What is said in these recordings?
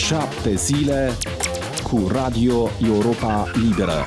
7 zile cu Radio Europa Liberă.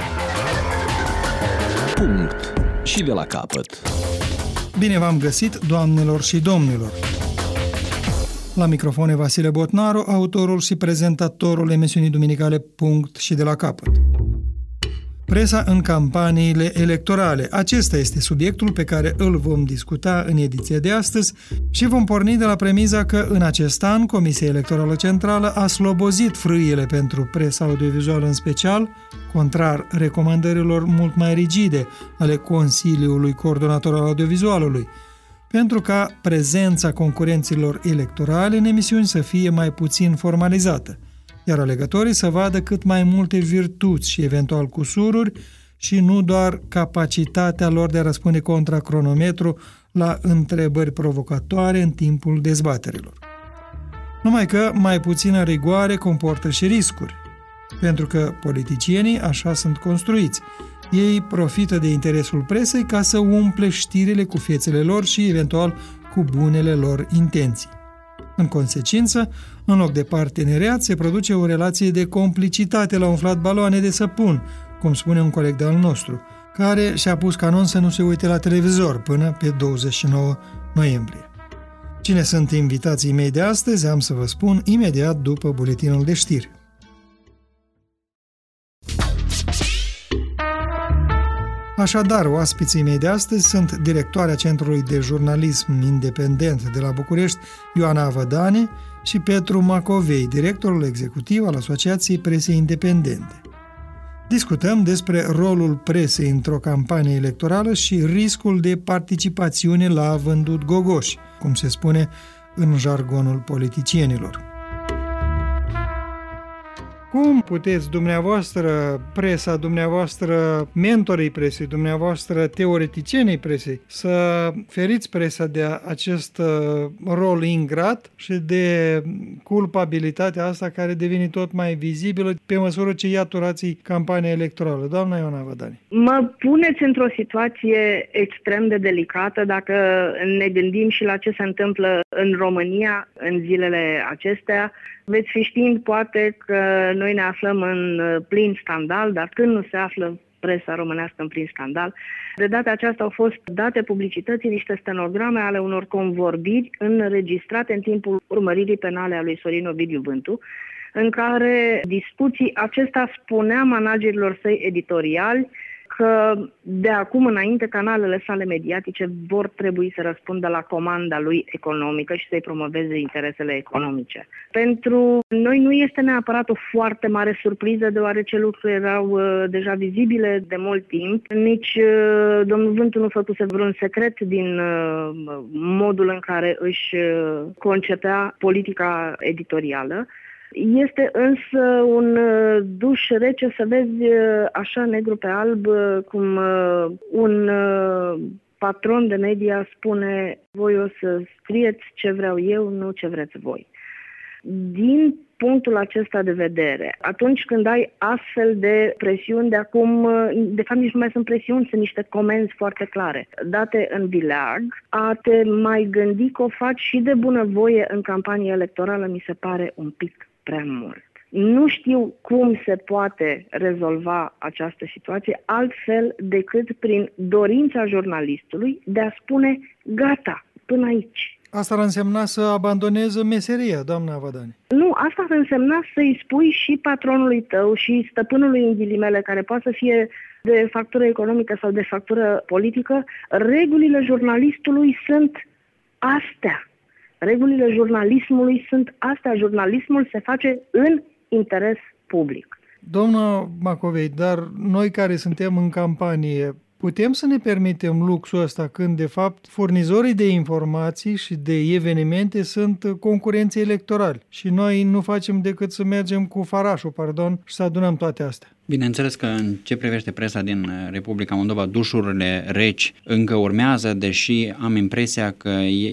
Punct. Și de la capăt. Bine v-am găsit, doamnelor și domnilor! La microfon e Vasile Botnaru, autorul și prezentatorul emisiunii duminicale Punct și de la capăt. Presa în campaniile electorale. Acesta este subiectul pe care îl vom discuta în ediția de astăzi și vom porni de la premiza că în acest an Comisia Electorală Centrală a slobozit frâiele pentru presa audiovizuală în special, contrar recomandărilor mult mai rigide ale Consiliului Coordonator al Audiovizualului, pentru ca prezența concurenților electorale în emisiuni să fie mai puțin formalizată, iar alegătorii să vadă cât mai multe virtuți și eventual cusururi și nu doar capacitatea lor de a răspunde contra cronometru la întrebări provocatoare în timpul dezbaterilor. Numai că mai puțină rigoare comportă și riscuri, pentru că politicienii așa sunt construiți. Ei profită de interesul presei ca să umple știrile cu fețele lor și eventual cu bunele lor intenții. În consecință, în loc de parteneriat, se produce o relație de complicitate la umflat baloane de săpun, cum spune un coleg de-al nostru, care și-a pus canon să nu se uite la televizor până pe 29 noiembrie. Cine sunt invitații mei de astăzi, am să vă spun imediat după buletinul de știri. Așadar, oaspeții mei de astăzi sunt directoarea Centrului de Jurnalism Independent de la București, Ioana Avădane, și Petru Macovei, directorul executiv al Asociației Presei Independente. Discutăm despre rolul presei într-o campanie electorală și riscul de participațiune la vândut gogoși, cum se spune în jargonul politicienilor. Cum puteți dumneavoastră, presa dumneavoastră, mentorii presei, dumneavoastră, teoreticienii presei, să feriți presa de acest rol ingrat și de culpabilitatea asta care devine tot mai vizibilă pe măsură ce iaturați campania electorală? Doamna Ioana Avădane. Mă puneți într-o situație extrem de delicată dacă ne gândim și la ce se întâmplă în România în zilele acestea. Veți fi știind poate că noi ne aflăm în plin scandal, dar când nu se află presa românească în plin scandal, de data aceasta au fost date publicității niște stenograme ale unor convorbiri înregistrate în timpul urmăririi penale a lui Sorin Ovidiu Vântu, în care discuții acesta spunea managerilor săi editoriali că de acum înainte canalele sale mediatice vor trebui să răspundă la comanda lui economică și să-i promoveze interesele economice. Pentru noi nu este neapărat o foarte mare surpriză, deoarece lucrurile erau deja vizibile de mult timp. Nici domnul Vântu nu făcuse vreun secret din modul în care își concepea politica editorială. Este însă un duș rece să vezi așa negru pe alb cum un patron de media spune: voi o să scrieți ce vreau eu, nu ce vreți voi. Din punctul acesta de vedere, atunci când ai astfel de presiuni, de acum, de fapt nici nu mai sunt presiuni, sunt niște comenzi foarte clare, date în vileag, a te mai gândi că o faci și de bunăvoie în campanie electorală, mi se pare un pic prea mult. Nu știu cum se poate rezolva această situație altfel decât prin dorința jurnalistului de a spune gata, până aici. Asta ar însemna să abandoneze meseria, doamna Avădane. Nu, asta ar însemna să-i spui și patronului tău și stăpânului în ghilimele, care poate să fie de factură economică sau de factură politică, regulile jurnalistului sunt astea. Regulile jurnalismului sunt astea. Jurnalismul se face în interes public. Doamna Macovei, dar noi care suntem în campanie, putem să ne permitem luxul ăsta când, de fapt, furnizorii de informații și de evenimente sunt concurenții electorali și noi nu facem decât să mergem cu farașul, și să adunăm toate astea? Bineînțeles că în ce privește presa din Republica Moldova, dușurile reci încă urmează, deși am impresia că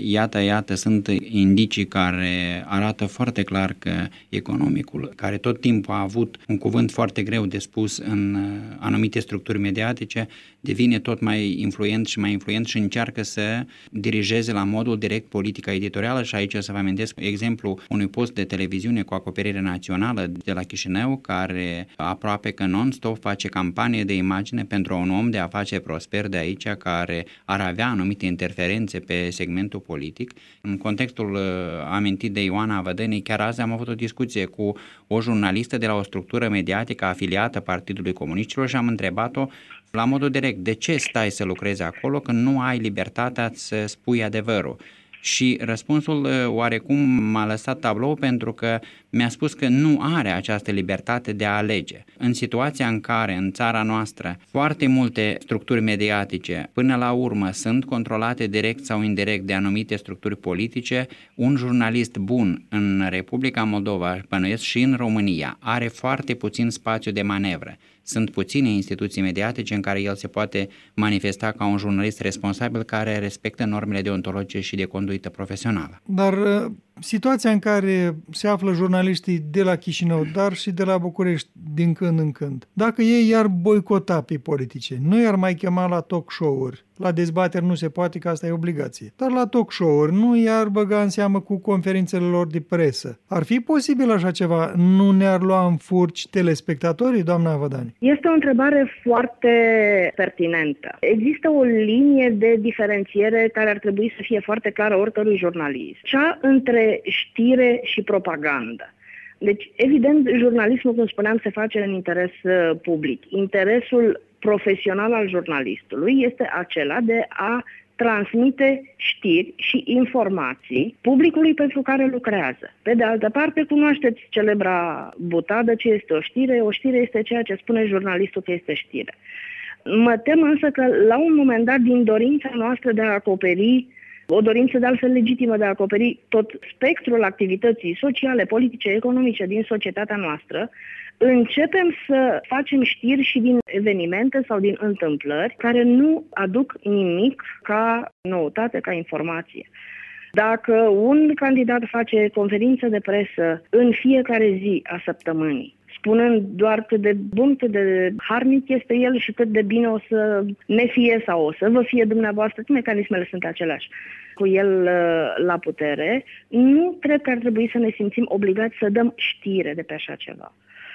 iată sunt indicii care arată foarte clar că economicul, care tot timpul a avut un cuvânt foarte greu de spus în anumite structuri mediatice, devine tot mai influent și mai influent și încearcă să dirigeze la modul direct politica editorială. Și aici să vă amintesc exemplu unui post de televiziune cu acoperire națională de la Chișinău, care aproape că non-stop face campanie de imagine pentru un om de afaceri prosper de aici, care ar avea anumite interferențe pe segmentul politic. În contextul amintit de Ioana Vădănii, chiar azi am avut o discuție cu o jurnalistă de la o structură mediatică afiliată Partidului Comuniștilor și am întrebat-o la modul direct: de ce stai să lucrezi acolo când nu ai libertatea să spui adevărul? Și răspunsul oarecum m-a lăsat tablou, pentru că mi-a spus că nu are această libertate de a alege. În situația în care în țara noastră foarte multe structuri mediatice până la urmă sunt controlate direct sau indirect de anumite structuri politice, un jurnalist bun în Republica Moldova, bănuiesc și în România, are foarte puțin spațiu de manevră. Sunt puține instituții mediatice în care el se poate manifesta ca un jurnalist responsabil care respectă normele deontologice și de conduită profesională. Dar situația în care se află jurnaliștii de la Chișinău, dar și de la București din când în când, dacă ei i-ar boicota pe politicieni, nu i-ar mai chema la talk show-uri, la dezbateri nu se poate, că asta e obligație, dar la talk show-uri nu i-ar băga în seamă cu conferințele lor de presă. Ar fi posibil așa ceva? Nu ne-ar lua în furci telespectatorii, doamna Vădani? Este o întrebare foarte pertinentă. Există o linie de diferențiere care ar trebui să fie foarte clară oricărui jurnalist. Cea între știre și propagandă. Deci, evident, jurnalismul, cum spuneam, se face în interes public. Interesul profesional al jurnalistului este acela de a transmite știri și informații publicului pentru care lucrează. Pe de altă parte, cunoașteți celebra butadă: ce este o știre? O știre este ceea ce spune jurnalistul că este știre. Mă tem însă că la un moment dat, din dorința noastră de a acoperi, o dorință de altfel legitimă de a acoperi tot spectrul activității sociale, politice, economice din societatea noastră, începem să facem știri și din evenimente sau din întâmplări care nu aduc nimic ca noutate, ca informație. Dacă un candidat face conferință de presă în fiecare zi a săptămânii, spunând doar cât de bun, cât de harnic este el și cât de bine o să ne fie sau o să vă fie dumneavoastră, mecanismele sunt aceleași, cu el la putere, nu cred că ar trebui să ne simțim obligați să dăm știre de pe așa ceva.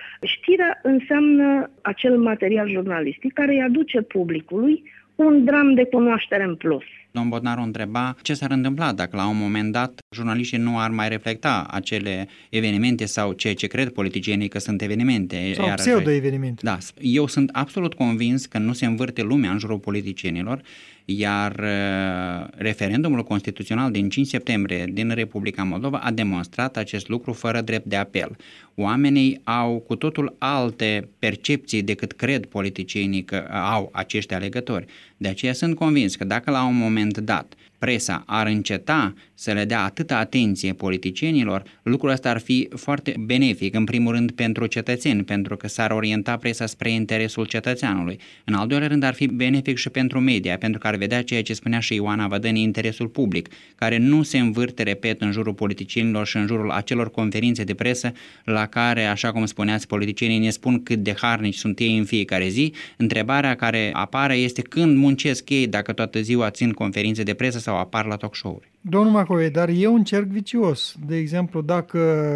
Știrea înseamnă acel material jurnalistic care îi aduce publicului un dram de cunoaștere în plus. Domnul Bodnaru întreba ce s-ar întâmpla dacă la un moment dat jurnaliștii nu ar mai reflecta acele evenimente sau ceea ce cred politicienii că sunt evenimente. Sau pseudo-evenimente. Da, eu sunt absolut convins că nu se învârte lumea în jurul politicienilor, iar referendumul constituțional din 5 septembrie din Republica Moldova a demonstrat acest lucru fără drept de apel. Oamenii au cu totul alte percepții decât cred politicienii că au acești alegători. De aceea sunt convins că dacă la un moment dat presa ar înceta să le dea atâta atenție politicienilor, lucrul ăsta ar fi foarte benefic, în primul rând pentru cetățeni, pentru că s-ar orienta presa spre interesul cetățeanului. În al doilea rând ar fi benefic și pentru media, pentru că ar vedea ceea ce spunea și Ioana Vădănii, interesul public, care nu se învârte, repet, în jurul politicienilor și în jurul acelor conferințe de presă la care, așa cum spuneați, politicienii ne spun cât de harnici sunt ei în fiecare zi. Întrebarea care apare este când muncesc ei, dacă toată ziua țin conferințe de presă sau apar la talk show-uri. Domnul Macovei, dar e un cerc vicios. De exemplu, dacă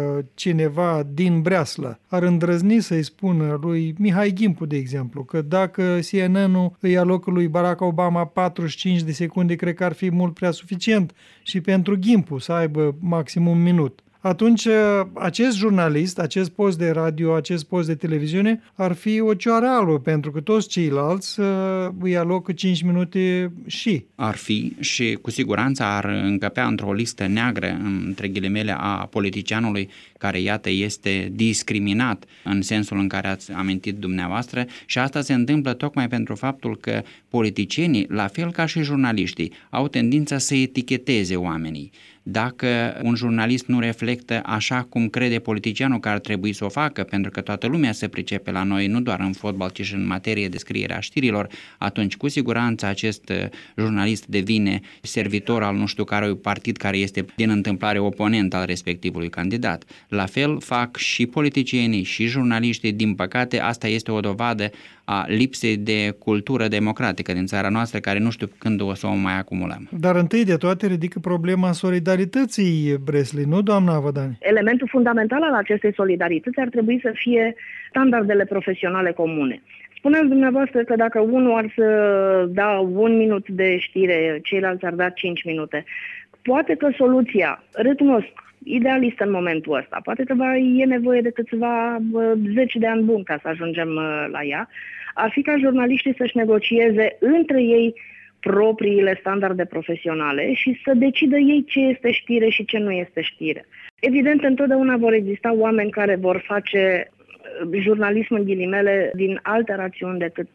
cineva din Breaslă ar îndrăzni să-i spună lui Mihai Ghimpu, de exemplu, că dacă CNN-ul îi alocă lui Barack Obama 45 de secunde, cred că ar fi mult prea suficient și pentru Ghimpu să aibă maxim un minut. Atunci acest jurnalist, acest post de radio, acest post de televiziune ar fi o cioarală, pentru că toți ceilalți îi alocă 5 minute și. Ar fi și cu siguranță ar încăpea într-o listă neagră, între ghilimele, a politicianului care, iată, este discriminat în sensul în care ați amintit dumneavoastră, și asta se întâmplă tocmai pentru faptul că politicienii, la fel ca și jurnaliștii, au tendința să eticheteze oamenii. dacă un jurnalist nu reflectă așa cum crede politicianul că ar trebui să o facă, pentru că toată lumea se pricepe la noi, nu doar în fotbal, ci și în materie de scriere a știrilor, atunci cu siguranță acest jurnalist devine servitor al nu știu care partid care este din întâmplare oponent al respectivului candidat. La fel fac și politicienii și jurnaliștii, din păcate asta este o dovadă a lipsei de cultură democratică din țara noastră, care nu știu când o să o mai acumulăm. Dar întâi de toate ridică problema solidarității Breslei, nu, doamna Vădani? Elementul fundamental al acestei solidarități ar trebui să fie standardele profesionale comune. Spuneți dumneavoastră că dacă unul ar să da 1 minut de știre, ceilalți ar da 5 minute. Poate că soluția, recunosc, idealistă în momentul ăsta, poate că e nevoie de câțiva 10 de ani buni ca să ajungem la ea, ar fi ca jurnaliștii să-și negocieze între ei propriile standarde profesionale și să decidă ei ce este știre și ce nu este știre. Evident, întotdeauna vor exista oameni care vor face jurnalism în ghilimele din alte rațiuni decât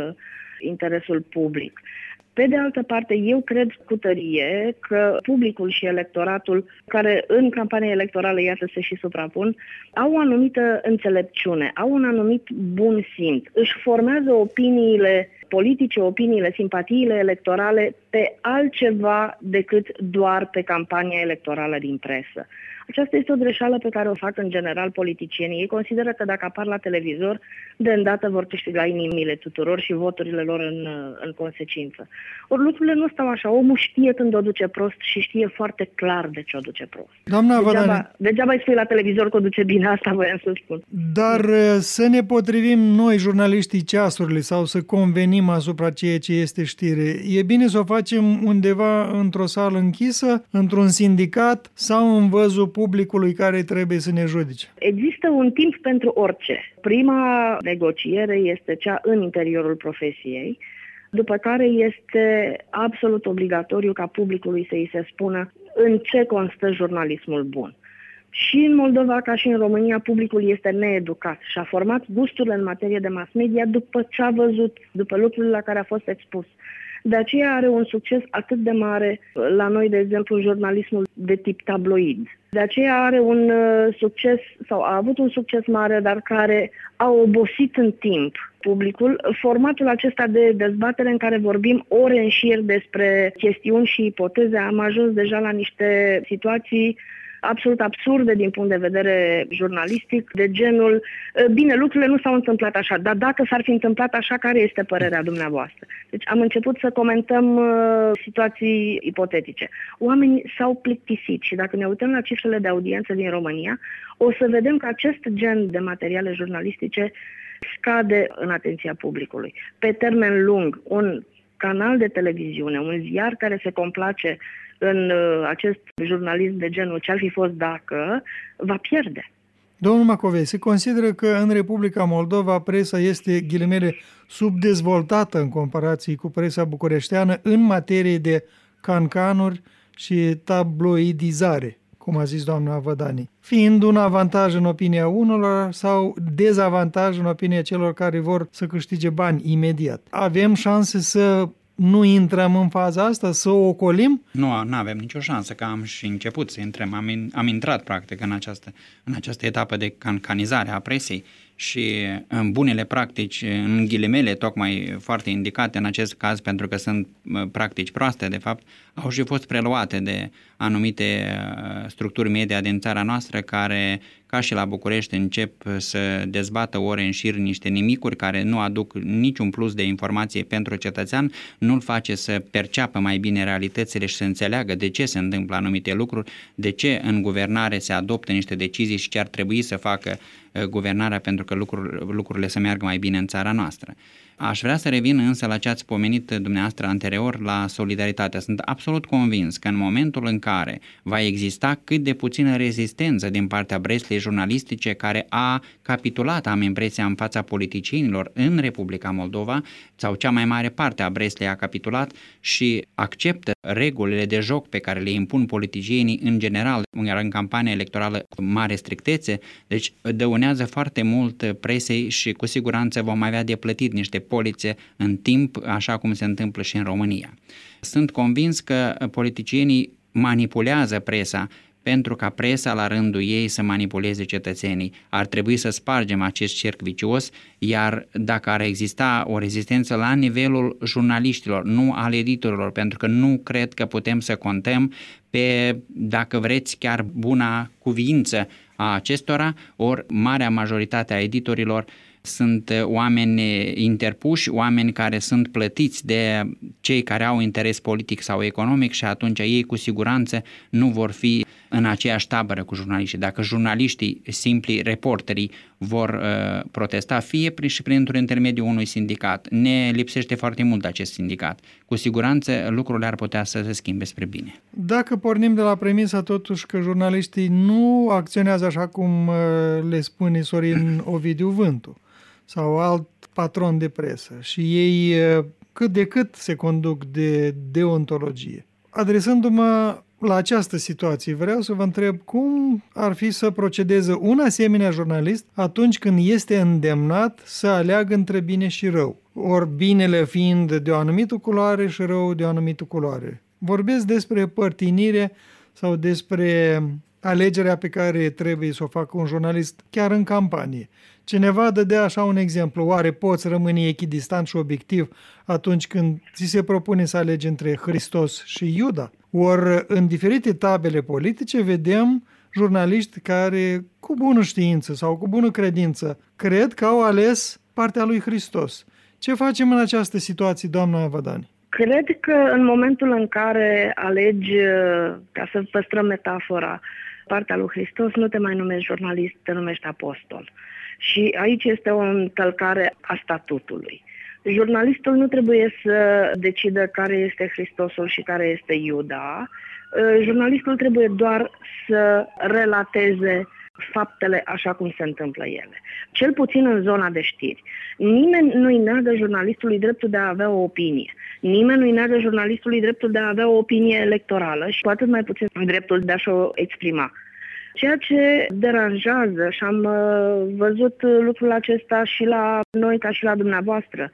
interesul public. Pe de altă parte, eu cred cu tărie că publicul și electoratul, care în campanie electorală, iată, se și suprapun, au o anumită înțelepciune, au un anumit bun simț, își formează opiniile politice, opiniile, simpatiile electorale pe altceva decât doar pe campania electorală din presă. Aceasta este o greșeală pe care o fac în general politicienii. Ei consideră că dacă apar la televizor, de îndată vor câștiga inimile tuturor și voturile lor în consecință. Ori lucrurile nu stau așa. Omul știe când o duce prost și știe foarte clar de ce o duce prost. Doamna Vădani, degeaba îi spui la televizor că o duce bine, asta voiam să spun. Dar să ne potrivim noi, jurnaliștii, ceasurile sau să convenim asupra ceea ce este știre, e bine să o facem undeva într-o sală închisă, într-un sindicat sau în văzul publicului care trebuie să ne judice? Există un timp pentru orice. Prima negociere este cea în interiorul profesiei, după care este absolut obligatoriu ca publicului să îi se spună în ce constă jurnalismul bun. Și în Moldova, ca și în România, publicul este needucat și a format gusturile în materie de mass media după ce a văzut, după lucrurile la care a fost expus. De aceea are un succes atât de mare la noi, de exemplu, jurnalismul de tip tabloid. De aceea are un succes, sau a avut un succes mare, dar care a obosit în timp publicul. Formatul acesta de dezbatere în care vorbim ore în șir despre chestiuni și ipoteze, am ajuns deja la niște situații absolut absurde din punct de vedere jurnalistic, de genul, bine, lucrurile nu s-au întâmplat așa, dar dacă s-ar fi întâmplat așa, care este părerea dumneavoastră? Deci am început să comentăm situații ipotetice. Oamenii s-au plictisit și dacă ne uităm la cifrele de audiență din România, o să vedem că acest gen de materiale jurnalistice scade în atenția publicului. Pe termen lung, un canal de televiziune, un ziar care se complace în acest jurnalism de genul ce-ar fi fost dacă, va pierde. Domnul Macovei, se consideră că în Republica Moldova presa este, ghilimele, subdezvoltată în comparație cu presa bucureșteană în materie de cancanuri și tabloidizare, cum a zis doamna Vădani, fiind un avantaj în opinia unora sau dezavantaj în opinia celor care vor să câștige bani imediat. Avem șanse să nu intrăm în faza asta, să o ocolim? Nu avem nicio șansă, că am și început să intrăm. Am intrat practic în această etapă de cancanizare a presei și în bunele practici, în ghilimele, tocmai foarte indicate în acest caz, pentru că sunt practici proaste, de fapt, au și fost preluate de anumite structuri media din țara noastră care, ca și la București, încep să dezbată ore în șir niște nimicuri care nu aduc niciun plus de informație pentru cetățean, nu-l face să perceapă mai bine realitățile și să înțeleagă de ce se întâmplă anumite lucruri, de ce în guvernare se adoptă niște decizii și ce ar trebui să facă guvernarea pentru că lucrurile să meargă mai bine în țara noastră. Aș vrea să revin însă la ce ați pomenit dumneavoastră anterior, la solidaritate. Sunt absolut convins că în momentul în care va exista cât de puțină rezistență din partea Breslei jurnalistice, care a capitulat, am impresia, în fața politicienilor în Republica Moldova, sau cea mai mare parte a Breslei a capitulat și acceptă regulile de joc pe care le impun politicienii în general, iar în campania electorală cu mare strictețe, deci dăunează foarte mult presei și cu siguranță vom avea de plătit niște polițe în timp, așa cum se întâmplă și în România. Sunt convins că politicienii manipulează presa pentru ca presa la rândul ei să manipuleze cetățenii. Ar trebui să spargem acest cerc vicios, iar dacă ar exista o rezistență la nivelul jurnaliștilor, nu al editorilor, pentru că nu cred că putem să contăm pe, dacă vreți, chiar buna cuvință a acestora, ori marea majoritate a editorilor sunt oameni interpuși, oameni care sunt plătiți de cei care au interes politic sau economic și atunci ei cu siguranță nu vor fi în aceeași tabără cu jurnaliștii. Dacă jurnaliștii, simpli reporterii, vor protesta, fie și printr-un intermediu unui sindicat, ne lipsește foarte mult acest sindicat. Cu siguranță lucrurile ar putea să se schimbe spre bine. Dacă pornim de la premisa totuși că jurnaliștii nu acționează așa cum le spune Sorin Ovidiu Vântu sau alt patron de presă și ei cât de cât se conduc de deontologie. Adresându-mă la această situație, vreau să vă întreb cum ar fi să procedeze un asemenea jurnalist atunci când este îndemnat să aleagă între bine și rău, ori binele fiind de o anumită culoare și rău de o anumită culoare. Vorbesc despre părtinire sau despre alegerea pe care trebuie să o facă un jurnalist chiar în campanie. Cineva dădea așa un exemplu, oare poți rămâne echidistant și obiectiv atunci când ți se propune să alegi între Hristos și Iuda? Ori în diferite tabele politice vedem jurnaliști care cu bună știință sau cu bună credință cred că au ales partea lui Hristos. Ce facem în această situație, doamna Vadani? Cred că în momentul în care alegi, ca să păstrăm metafora, partea lui Hristos, nu te mai numești jurnalist, te numești apostol. Și aici este o încălcare a statutului. Jurnalistul nu trebuie să decidă care este Hristosul și care este Iuda. Jurnalistul trebuie doar să relateze faptele așa cum se întâmplă ele. Cel puțin în zona de știri. Nimeni nu-i neagă jurnalistului dreptul de a avea o opinie. Nimeni nu-i neagă jurnalistului dreptul de a avea o opinie electorală și cu atât mai puțin dreptul de a-și o exprima. Ceea ce deranjează, și am văzut lucrul acesta și la noi ca și la dumneavoastră,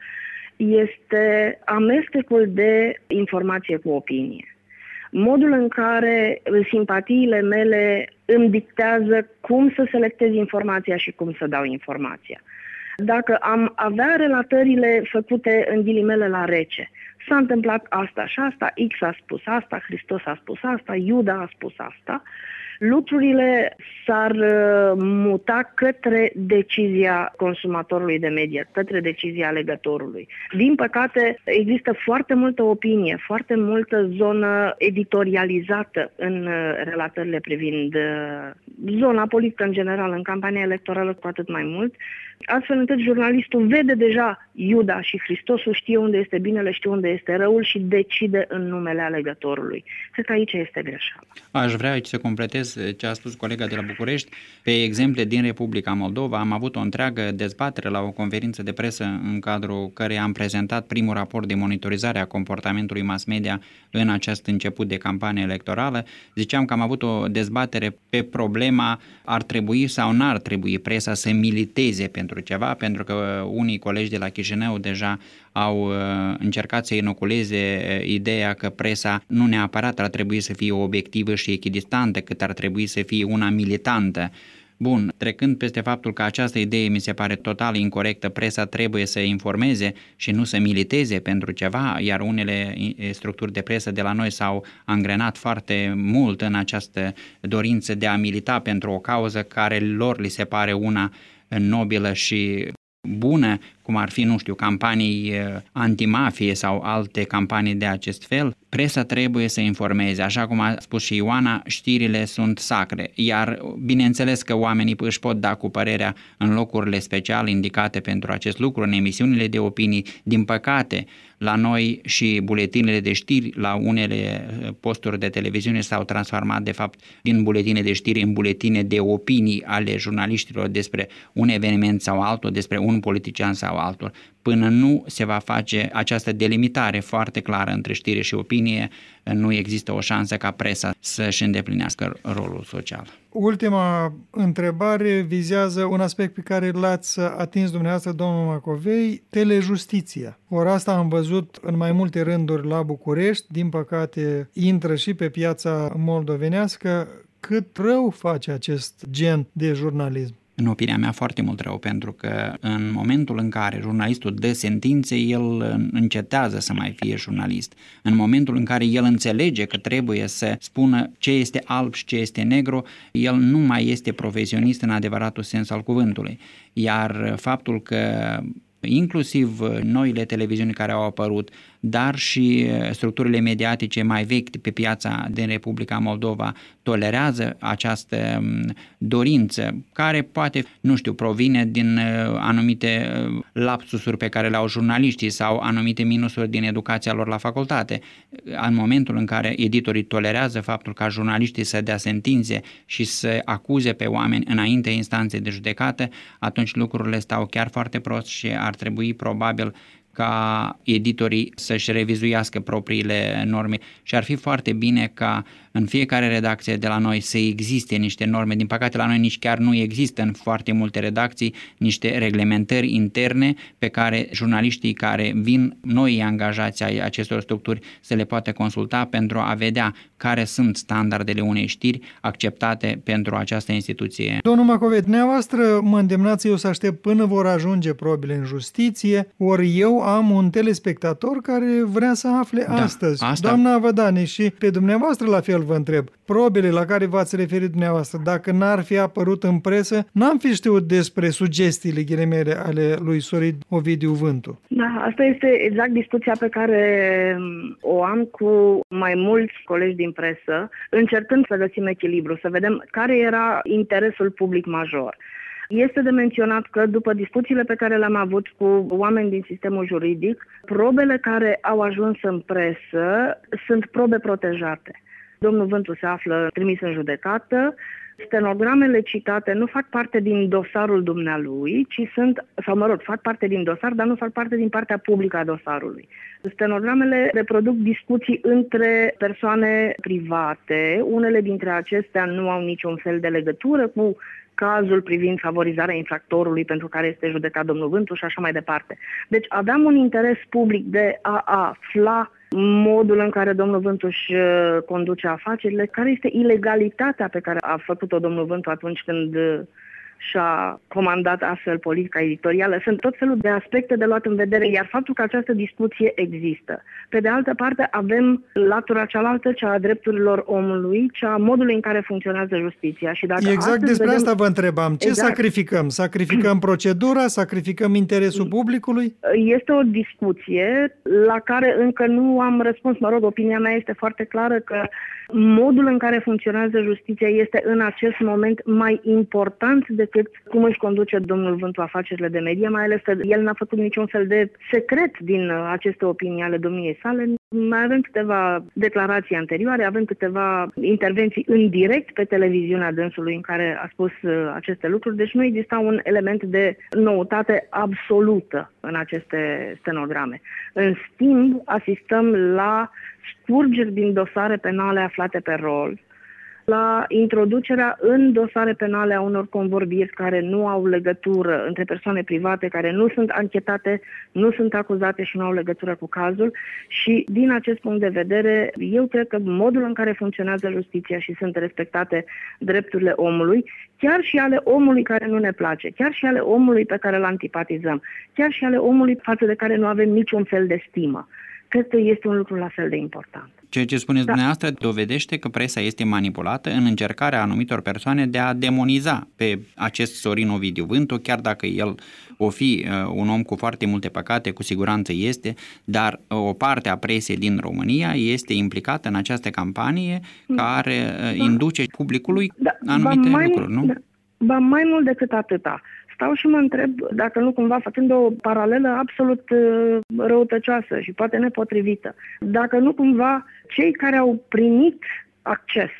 este amestecul de informație cu opinie. Modul în care simpatiile mele îmi dictează cum să selectez informația și cum să dau informația. Dacă am avea relatările făcute în ghilimele la rece, s-a întâmplat asta și asta, X a spus asta, Hristos a spus asta, Iuda a spus asta, lucrurile s-ar muta către decizia consumatorului de media, către decizia alegătorului. Din păcate, există foarte multă opinie, foarte multă zonă editorializată în relatările privind zona politică în general, în campania electorală cu atât mai mult, astfel încât jurnalistul vede deja Iuda și Hristosul, știe unde este binele, știe unde este răul și decide în numele alegătorului. Cred că aici este greșeala. Aș vrea aici să completez ce a spus colega de la București. Pe exemple din Republica Moldova am avut o întreagă dezbatere la o conferință de presă în cadrul căreia am prezentat primul raport de monitorizare a comportamentului mass media în acest început de campanie electorală. Ziceam că am avut o dezbatere pe problema ar trebui sau n-ar trebui presa să militeze pentru ceva, pentru că unii colegi de la Chișinău deja au încercat să inoculeze ideea că presa nu neapărat ar trebui să fie obiectivă și echidistantă, cât ar trebui să fie una militantă. Bun, trecând peste faptul că această idee mi se pare total incorrectă, presa trebuie să informeze și nu să militeze pentru ceva, iar unele structuri de presă de la noi s-au angrenat foarte mult în această dorință de a milita pentru o cauză care lor li se pare una nobilă și bună, cum ar fi, nu știu, campanii antimafie sau alte campanii de acest fel. Presa trebuie să informeze, așa cum a spus și Ioana, știrile sunt sacre, iar bineînțeles că oamenii își pot da cu părerea în locurile special indicate pentru acest lucru, în emisiunile de opinii. Din păcate, la noi și buletinele de știri, la unele posturi de televiziune s-au transformat de fapt din buletine de știri în buletine de opinii ale jurnaliștilor despre un eveniment sau altul, despre un politician sau sau altul. Până nu se va face această delimitare foarte clară între știre și opinie, nu există o șansă ca presa să-și îndeplinească rolul social. Ultima întrebare vizează un aspect pe care l-ați atins dumneavoastră, domnul Macovei, telejustiția. Ori asta am văzut în mai multe rânduri la București, din păcate intră și pe piața moldovenească. Cât rău face acest gen de jurnalism? În opinia mea, foarte mult rău, pentru că în momentul în care jurnalistul dă sentințe, el încetează să mai fie jurnalist. În momentul în care el înțelege că trebuie să spună ce este alb și ce este negru, el nu mai este profesionist în adevăratul sens al cuvântului. Iar faptul că inclusiv noile televiziuni care au apărut, dar și structurile mediatice mai vechi pe piața din Republica Moldova tolerează această dorință, care poate, provine din anumite lapsusuri pe care le au jurnaliștii sau anumite minusuri din educația lor la facultate. În momentul în care editorii tolerează faptul ca jurnaliștii să dea sentințe și să acuze pe oameni înainte instanței de judecată, atunci lucrurile stau chiar foarte prost și ar trebui probabil ca editorii să-și revizuiască propriile norme și ar fi foarte bine ca în fiecare redacție de la noi să existe niște norme. Din păcate la noi nici chiar nu există în foarte multe redacții niște reglementări interne pe care jurnaliștii care vin noi angajați ai acestor structuri să le poată consulta pentru a vedea care sunt standardele unei știri acceptate pentru această instituție. Domnul Macovei, dumneavoastră mă îndemnați eu să aștept până vor ajunge probele în justiție, ori eu am un telespectator care vrea să afle astăzi. Doamna Vădane, și pe dumneavoastră la fel vă întreb. Probele la care v-ați referit dumneavoastră, dacă n-ar fi apărut în presă, n-am fi știut despre sugestiile ghilimele ale lui Sorin Ovidiu Vântu. Da, asta este exact discuția pe care o am cu mai mulți colegi din presă, încercând să găsim echilibru, să vedem care era interesul public major. Este de menționat că după discuțiile pe care le-am avut cu oameni din sistemul juridic, probele care au ajuns în presă sunt probe protejate. Domnul Vântu se află trimis în judecată, stenogramele citate nu fac parte din dosarul dumnealui, fac parte din dosar, dar nu fac parte din partea publică a dosarului. Stenogramele reproduc discuții între persoane private, unele dintre acestea nu au niciun fel de legătură cu cazul privind favorizarea infractorului pentru care este judecat domnul Vântu și așa mai departe. Deci aveam un interes public de a afla modul în care domnul Vântu își conduce afacerile, care este ilegalitatea pe care a făcut-o domnul Vântu atunci când și-a comandat astfel politica editorială. Sunt tot felul de aspecte de luat în vedere, iar faptul că această discuție există. Pe de altă parte, avem latura cealaltă, cea a drepturilor omului, cea a modului în care funcționează justiția. Și dacă exact despre asta vă întrebam. Ce sacrificăm? Sacrificăm procedura? Sacrificăm interesul publicului? Este o discuție la care încă nu am răspuns. Opinia mea este foarte clară că modul în care funcționează justiția este în acest moment mai important decât cum își conduce domnul Vântu afacerile de media, mai ales că el n-a făcut niciun fel de secret din aceste opinii ale domniei sale. Mai avem câteva declarații anterioare, avem câteva intervenții în direct pe televiziunea dânsului în care a spus aceste lucruri, deci nu exista un element de noutate absolută în aceste stenograme. În schimb, asistăm la scurgeri din dosare penale aflate pe rol, la introducerea în dosare penale a unor convorbiri care nu au legătură, între persoane private care nu sunt anchetate, nu sunt acuzate și nu au legătură cu cazul. Și din acest punct de vedere, eu cred că modul în care funcționează justiția și sunt respectate drepturile omului, chiar și ale omului care nu ne place, chiar și ale omului pe care îl antipatizăm, chiar și ale omului față de care nu avem niciun fel de stimă, cred că este un lucru la fel de important. Ceea ce spuneți dumneavoastră dovedește că presa este manipulată în încercarea anumitor persoane de a demoniza pe acest Sorin Ovidiu Vântu, chiar dacă el o fi un om cu foarte multe păcate, cu siguranță este, dar o parte a presei din România este implicată în această campanie care induce publicului anumite lucruri, nu? Ba mai mult decât atâta. Stau și mă întreb dacă nu cumva, făcând o paralelă absolut răutăcioasă și poate nepotrivită, dacă nu cumva cei care au primit acces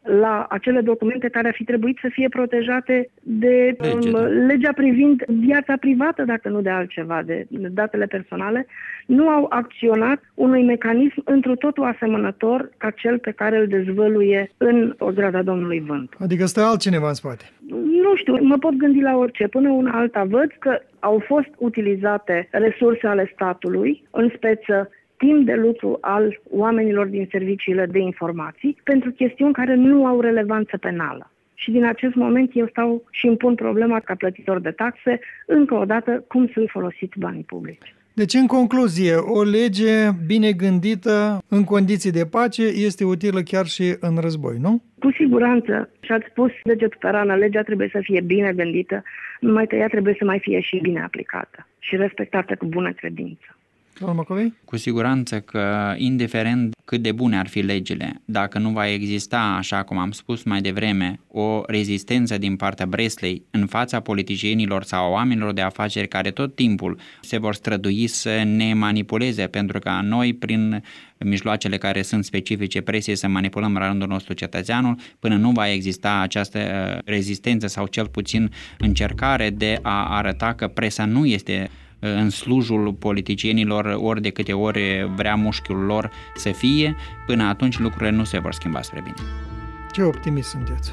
la acele documente care ar fi trebuit să fie protejate de legea privind viața privată, dacă nu de altceva, de datele personale, nu au acționat unui mecanism întru totul asemănător ca cel pe care îl dezvăluie în Ograda Domnului Vântu. Adică stă altcineva în spate. Nu știu, mă pot gândi la orice. Până una alta văd că au fost utilizate resurse ale statului, în speță timp de lucru al oamenilor din serviciile de informații, pentru chestiuni care nu au relevanță penală. Și din acest moment eu stau și îmi pun problema ca plătitor de taxe, încă o dată, cum sunt folosiți banii publici. Deci, în concluzie, o lege bine gândită în condiții de pace este utilă chiar și în război, nu? Cu siguranță. Și ați spus degetul pe rană, legea trebuie să fie bine gândită, numai că ea trebuie să mai fie și bine aplicată și respectată cu bună credință. Cu siguranță că, indiferent cât de bune ar fi legile, dacă nu va exista, așa cum am spus mai devreme, o rezistență din partea Breslei în fața politicienilor sau oamenilor de afaceri care tot timpul se vor strădui să ne manipuleze, pentru că noi, prin mijloacele care sunt specifice presiei, să manipulăm la rândul nostru cetățeanul, până nu va exista această rezistență sau cel puțin încercare de a arăta că presa nu este în slujul politicienilor ori de câte ori vrea mușchiul lor să fie, până atunci lucrurile nu se vor schimba spre bine. Ce optimist sunteți!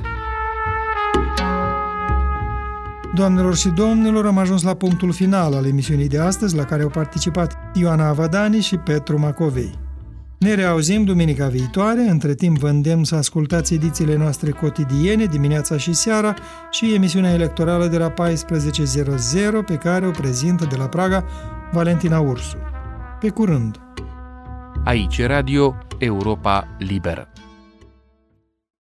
Doamnelor și domnilor, am ajuns la punctul final al emisiunii de astăzi, la care au participat Ioana Avadani și Petru Macovei. Ne reauzim duminica viitoare, între timp vă îndemn să ascultați edițiile noastre cotidiene, dimineața și seara, și emisiunea electorală de la 14:00, pe care o prezintă de la Praga Valentina Ursu. Pe curând! Aici Radio Europa Liberă.